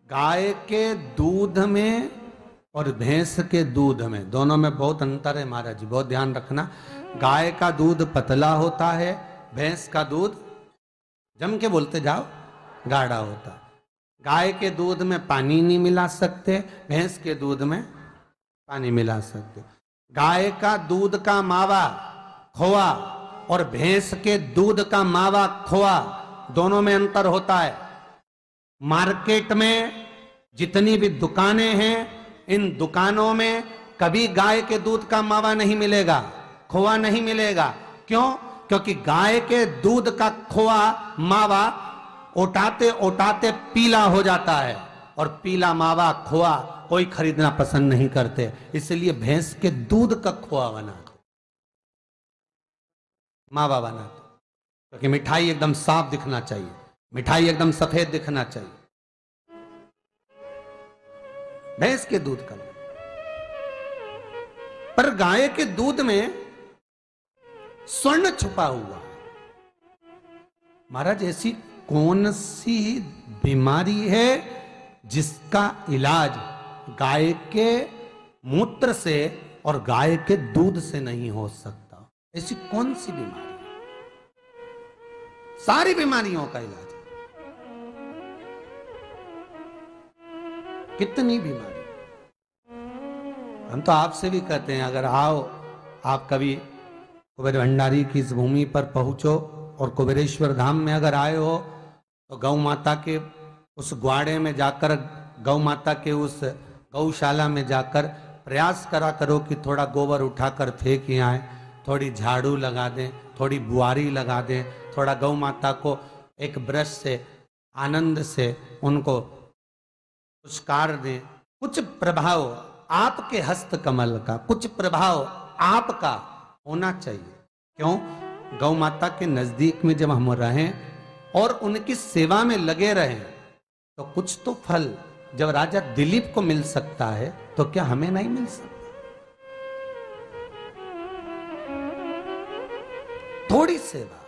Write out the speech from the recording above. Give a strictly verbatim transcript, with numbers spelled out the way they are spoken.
गाय के दूध में और भैंस के दूध में, दोनों में बहुत अंतर है महाराज जी, बहुत ध्यान रखना। गाय का दूध पतला होता है, भैंस का दूध, जम के बोलते जाओ, गाढ़ा होता है। गाय के दूध में पानी नहीं मिला सकते, भैंस के दूध में पानी मिला सकते। गाय का दूध का मावा खोआ और भैंस के दूध का मावा खोआ, दोनों में अंतर होता है। मार्केट में जितनी भी दुकानें हैं, इन दुकानों में कभी गाय के दूध का मावा नहीं मिलेगा, खोआ नहीं मिलेगा। क्यों? क्योंकि गाय के दूध का खोआ मावा ओटाते ओटाते पीला हो जाता है, और पीला मावा खोआ कोई खरीदना पसंद नहीं करते, इसलिए भैंस के दूध का खोआ बनाते, मावा बनाते, क्योंकि मिठाई एकदम साफ दिखना चाहिए, मिठाई एकदम सफेद दिखना चाहिए। भैंस के दूध का, पर गाय के दूध में स्वर्ण छुपा हुआ है। महाराज, ऐसी कौन सी बीमारी है जिसका इलाज गाय के मूत्र से और गाय के दूध से नहीं हो सकता? ऐसी कौन सी बीमारी है? सारी बीमारियों का इलाज, कितनी बीमारी। हम तो आपसे भी कहते हैं, अगर आओ आप कभी कुबेर भंडारी की इस भूमि पर पहुंचो और कुबेरेश्वर धाम में अगर आए हो, तो गौ माता के उस ग्वाड़े में जाकर, गौ माता के उस गौशाला में जाकर प्रयास करा करो कि थोड़ा गोबर उठाकर फेंक आए, थोड़ी झाड़ू लगा दें, थोड़ी बुआरी लगा दें, थोड़ा गौ माता को एक ब्रश से आनंद से उनको पुरस्कार दें। कुछ प्रभाव आपके हस्त कमल का, कुछ प्रभाव आपका होना चाहिए। क्यों? गौ माता के नजदीक में जब हम रहें और उनकी सेवा में लगे रहें, तो कुछ तो फल जब राजा दिलीप को मिल सकता है, तो क्या हमें नहीं मिल सकता? थोड़ी सेवा,